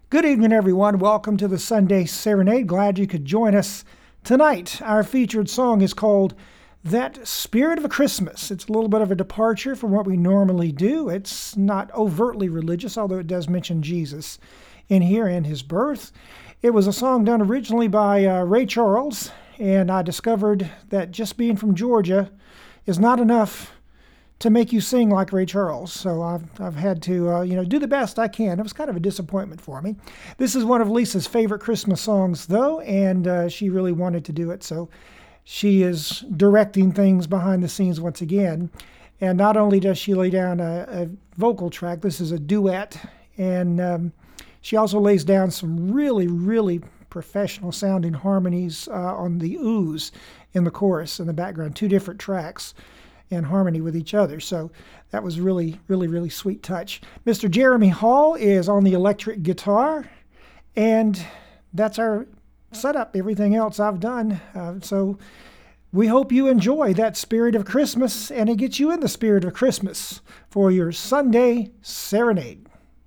Good evening, everyone. Welcome to the Sunday Serenade. Glad you could join us tonight. Our featured song is called That Spirit of Christmas. It's a little bit of a departure from what we normally do. It's not overtly religious, although it does mention Jesus in here and his birth. It was a song done originally by Ray Charles, and I discovered that just being from Georgia is not enough to make you sing like Ray Charles. So I've had to, do the best I can. It was kind of a disappointment for me. This is one of Lisa's favorite Christmas songs, though, and she really wanted to do it. So she is directing things behind the scenes once again. And not only does she lay down a vocal track, this is a duet, and she also lays down some really, really professional sounding harmonies on the oohs in the chorus in the background, two different tracks in harmony with each other. So that was really, really, really sweet touch. Mr. Jeremy Hall is on the electric guitar, and that's our setup, everything else I've done. So we hope you enjoy that spirit of Christmas, and it gets you in the spirit of Christmas for your Sunday Serenade.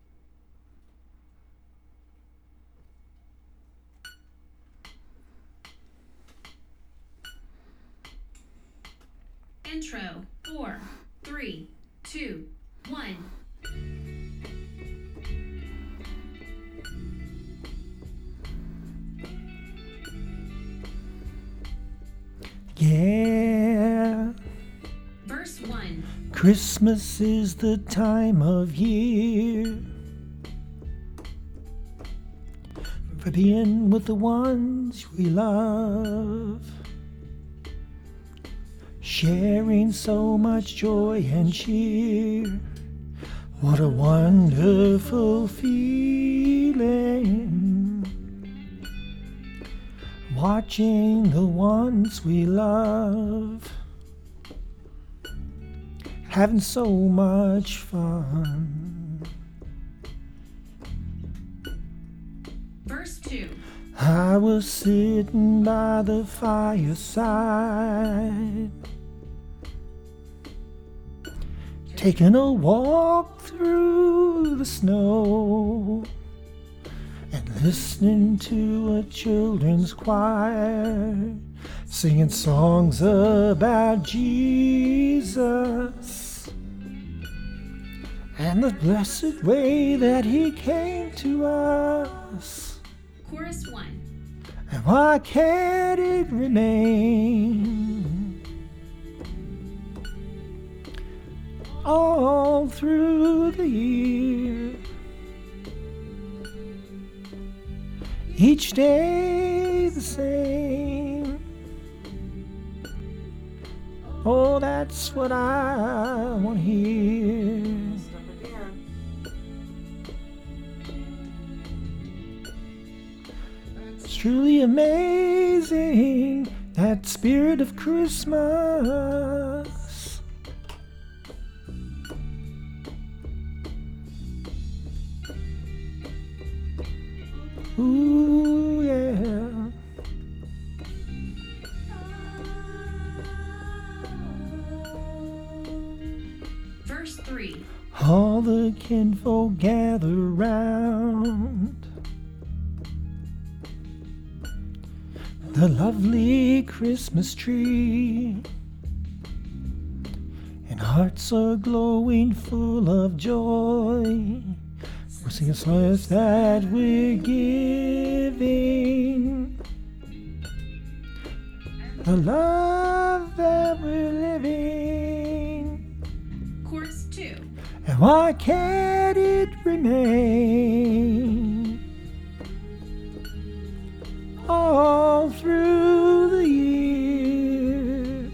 Intro, 4, 3, 2, 1. Yeah. Verse 1. Christmas is the time of year for being with the ones we love, sharing so much joy and cheer. What a wonderful feeling, watching the ones we love having so much fun. Verse 2. I was sitting by the fireside, taking a walk through the snow and listening to a children's choir singing songs about Jesus and the blessed way that he came to us. Chorus 1. And why can't it remain all through the year? Each day the same. Oh, that's what I want to hear. It's truly amazing, that spirit of Christmas. Ooh, yeah. Verse 3. All the kinfolk gather round the lovely Christmas tree, and hearts are glowing full of joy. We're singing songs that we're giving, the love that we're living. Chorus 2. And why can't it remain all through the year?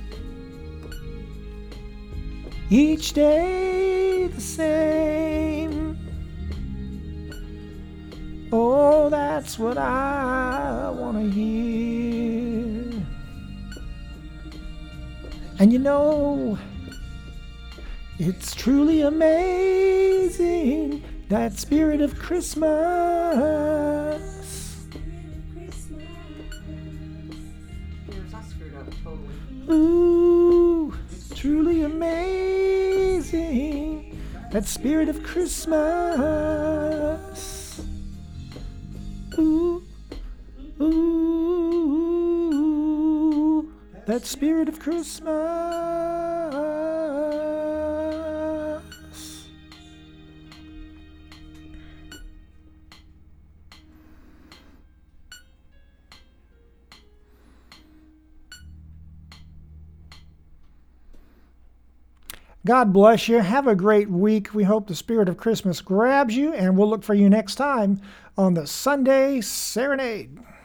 Each day the same. Oh, that's what I want to hear. And you know, it's truly amazing, that spirit of Christmas. Ooh, it's truly amazing, that spirit of Christmas. that spirit of Christmas. God bless you. Have a great week. We hope the spirit of Christmas grabs you, and we'll look for you next time on the Sunday Serenade.